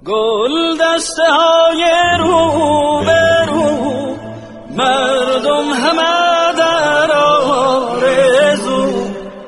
گل دسته های رو به رو، مردم همه در آرزو.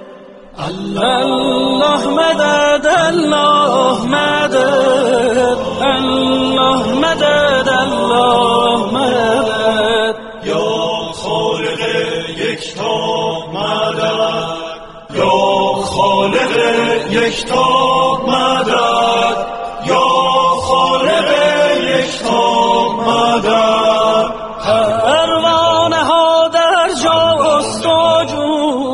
الله مدد الله مدد، الله مدد الله مدد. یا خالق یکتا مدد، یا خالق یکتا مدد، یا خالق یکتا مدد. پروانه ها در جستجو،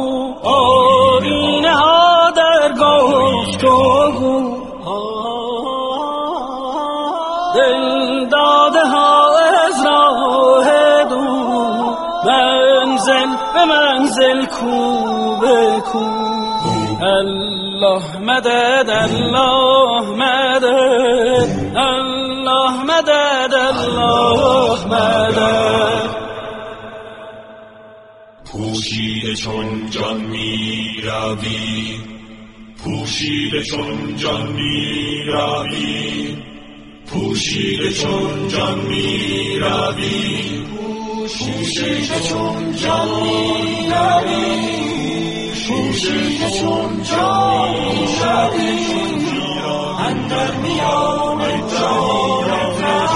آینه ها در گفتگو، دل داده ها از راه دور، منزل به منزل کو به کو. الله مدد الله مدد، الله مدد الله مدد. پوشیده چون جان می روی، پوشیده چون جان می روی، پوشیده چون جان می روی، پوشیده چون جان می روی، پوشیده چون جان می روی. اندر میان جان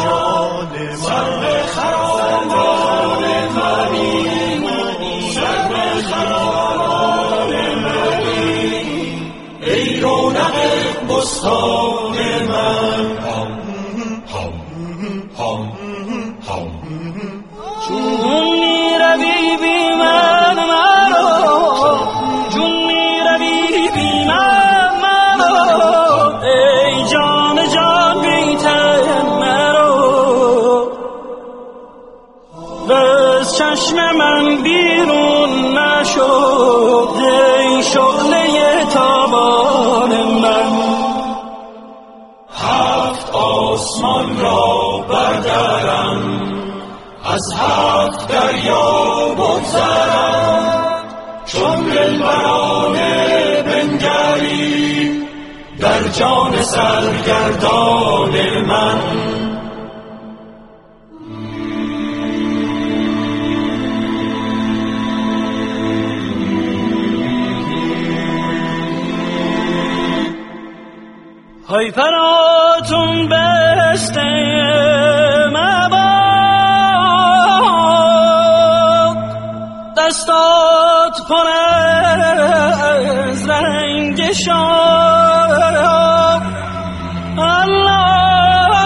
سر خرابان منی، سر خرابان منی، ای رونق بستان من. چون می روی بی من مرا، چون می روی بی من مرا، ای جان جان بی تن مرا. از چشم من بیرون نشد ای شعله تابان من. هفت آسمان را بردرم، از هفت دریا بگذرم، چون دلبرانه بنگری در جان سرگردان من. های پراتون بسته مباد، دستات پر از رنگ شاد. الله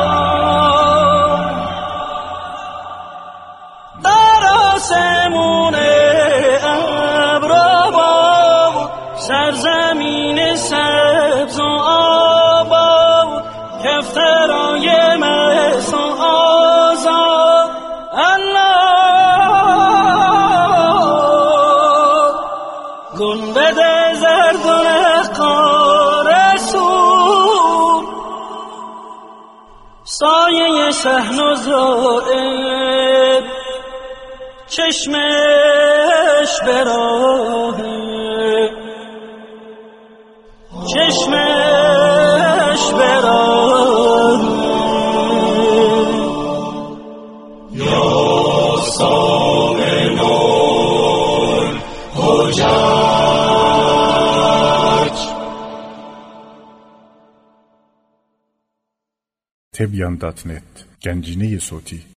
در آسمون ابر باد، سرزمین سبز و آباد، کفترای مست و آزاد. الله گنبد زرد و نقار سور، سایه صحن و زائد، چشمش به راهه، چشمش به راهه. یا سائل الحجج. تبیان.net گنجینه صوتی